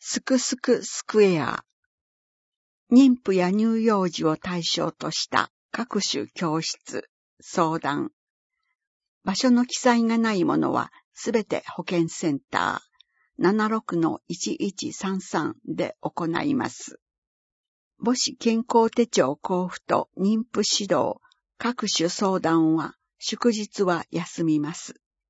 すくすくスクエア。妊婦や乳幼児を対象とした各種教室、相談。場所の記載がないものはすべて保健センター 76-1133 で行います。母子健康手帳交付と妊婦指導、各種相談は祝日は休みます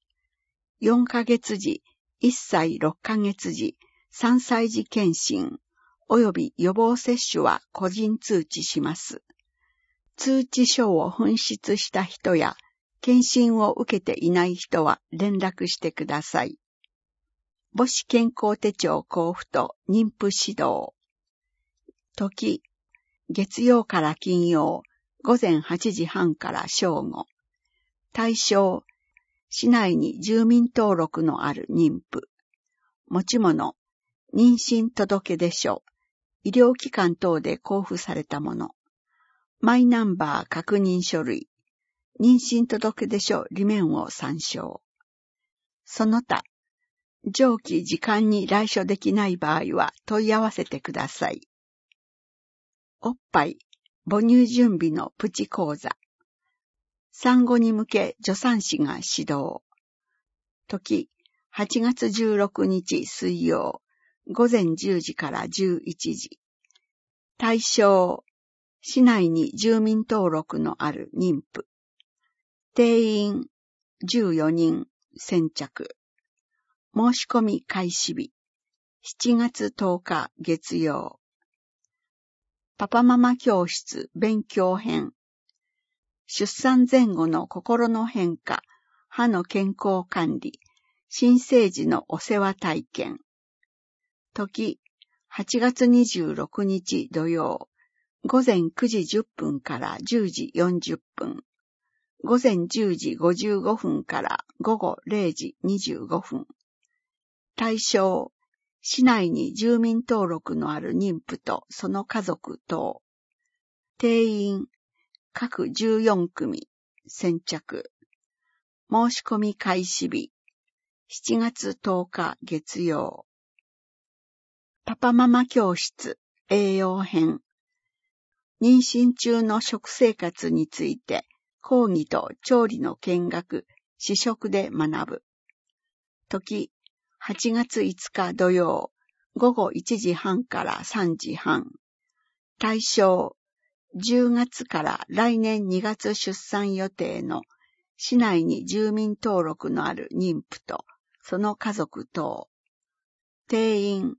。4ヶ月時、1歳6ヶ月時、3歳児検診、及び予防接種は個人通知します。通知書を紛失した人や、検診を受けていない人は連絡してください。母子健康手帳交付と妊婦指導。時、月曜から金曜、午前8時半から正午。対象、市内に住民登録のある妊婦。持ち物、妊娠届出書、医療機関等で交付されたもの。マイナンバー確認書類。妊娠届出書裏面を参照。その他、上記時間に来所できない場合は問い合わせてください。おっぱい、母乳準備のプチ講座。産後に向け助産師が指導。時、8月16日水曜、午前10時から11時。対象、市内に住民登録のある妊婦。定員、14人、先着。申し込み開始日、7月10日月曜。パパママ教室勉強編。出産前後の心の変化、歯の健康管理、新生児のお世話体験。時、8月26日土曜、午前9時10分から10時40分。午前10時55分から午後0時25分。対象、市内に住民登録のある妊婦とその家族等。定員、各14組、先着。申し込み開始日、7月10日月曜。パパママ教室栄養編。妊娠中の食生活について、講義と調理の見学、試食で学ぶ。時、8月5日土曜、午後1時半から3時半。対象、10月から来年2月出産予定の市内に住民登録のある妊婦とその家族等。定員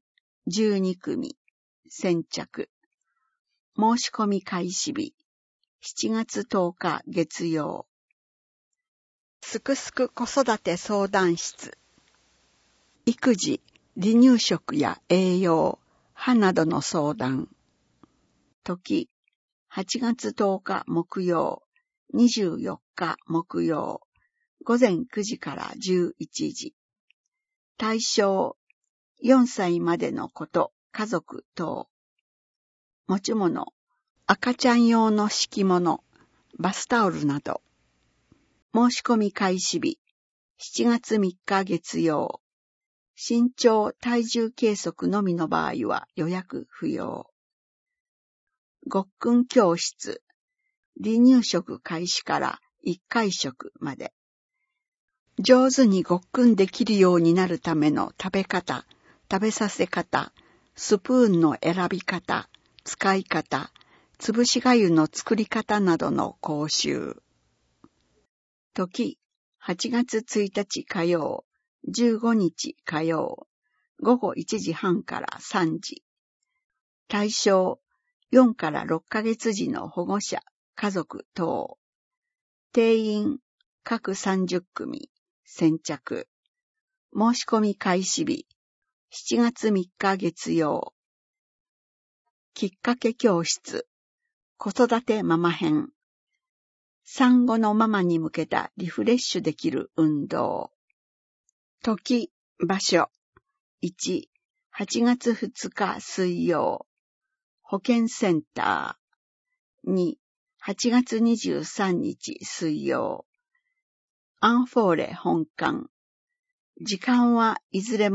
12組、先着。申し込み開始日、7月10日月曜。すくすく子育て相談室。育児、離乳食や栄養、歯などの相談。時、8月10日木曜、24日木曜、午前9時から11時。対象、4歳までの子と家族等。持ち物、赤ちゃん用の敷物、バスタオルなど。申し込み開始日、7月3日月曜。身長・体重計測のみの場合は予約不要。ごっくん教室、離乳食開始から1回食まで。上手にごっくんできるようになるための食べ方、食べさせ方、スプーンの選び方、使い方、つぶしがゆの作り方などの講習。時、8月1日火曜、15日火曜、午後1時半から3時。対象、4から6ヶ月時の保護者、家族等。定員、各30組、先着。申し込み開始日、7月3日月曜。きっかけ教室、子育てママ編。産後のママに向けたリフレッシュできる運動。時、場所。1、8月2日水曜。保健センター。2、8月23日水曜。アンフォーレ本館。時間はいずれも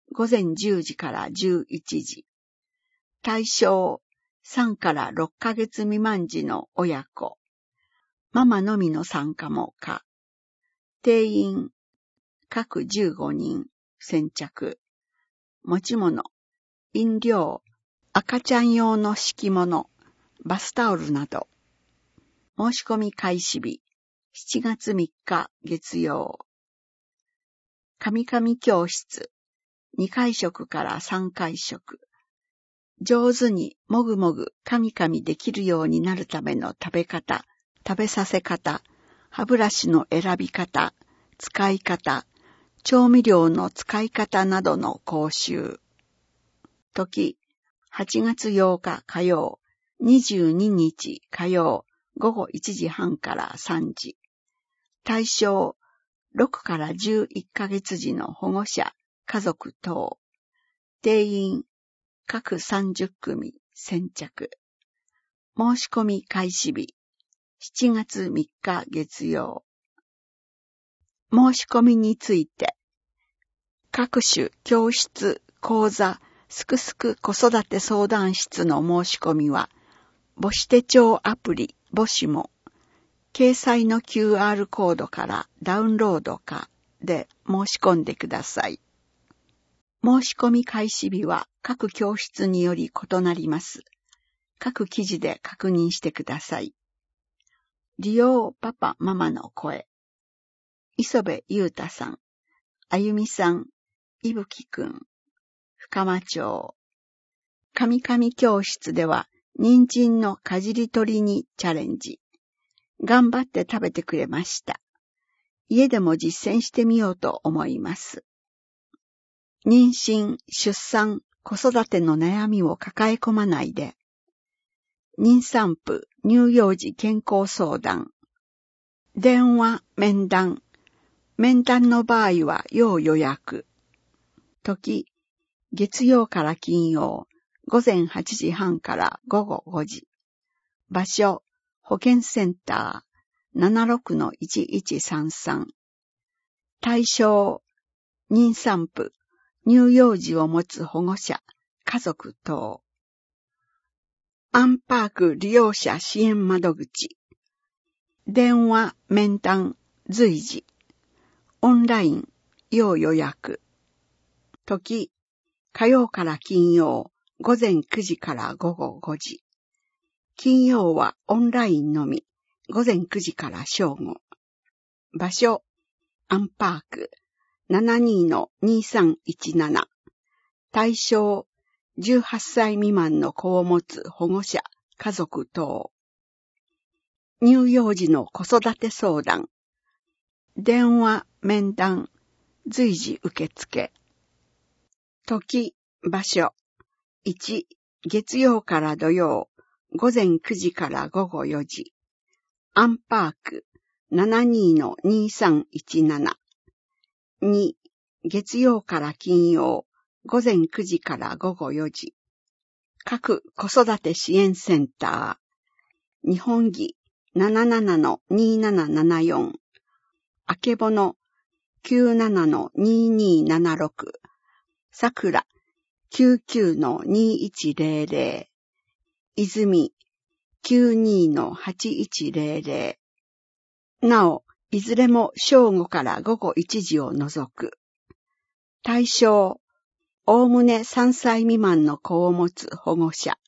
午前10時から11時。対象、3から6ヶ月未満児の親子。ママのみの参加も可。定員、各15人、先着。持ち物、飲料、赤ちゃん用の敷物、バスタオルなど。申し込み開始日、7月3日月曜。神々教室、2回食から3回食。上手にもぐもぐかみかみできるようになるための食べ方、食べさせ方、歯ブラシの選び方、使い方、調味料の使い方などの講習。時、8月8日火曜、22日火曜、午後1時半から3時。対象、6から11ヶ月児の保護者、家族等。定員、各30組、先着。申し込み開始日、7月3日月曜。申し込みについて、各種教室、講座、すくすく子育て相談室の申し込みは、母子手帳アプリ母子も、掲載の QR コードからダウンロードかで申し込んでください。申し込み開始日は各教室により異なります。各記事で確認してください。利用パパママの声。磯部優太さん、あゆみさん、いぶきくん、深間町。神々教室では、人参のかじり取りにチャレンジ。頑張って食べてくれました。家でも実践してみようと思います。妊娠、出産、子育ての悩みを抱え込まないで。妊産婦、乳幼児健康相談。電話、面談。面談の場合は要予約。時、月曜から金曜、午前8時半から午後5時。場所、保健センター 76-1133。対象、妊産婦、乳幼児を持つ保護者、家族等。アンパーク利用者支援窓口。電話、面談、随時。オンライン、要予約。時、火曜から金曜、午前9時から午後5時。金曜はオンラインのみ、午前9時から正午。場所、アンパーク 72-2317。対象、18歳未満の子を持つ保護者、家族等。乳幼児の子育て相談。電話、面談、随時受付。時、場所。1、月曜から土曜、午前9時から午後4時。アンパーク 72-2317。2、月曜から金曜、午前9時から午後4時。各子育て支援センター。日本儀 77-2774。あけぼの 97-2276。さくら 99-2100。泉 92-8100。なお、いずれも正午から午後1時を除く。対象、おおむね3歳未満の子を持つ保護者。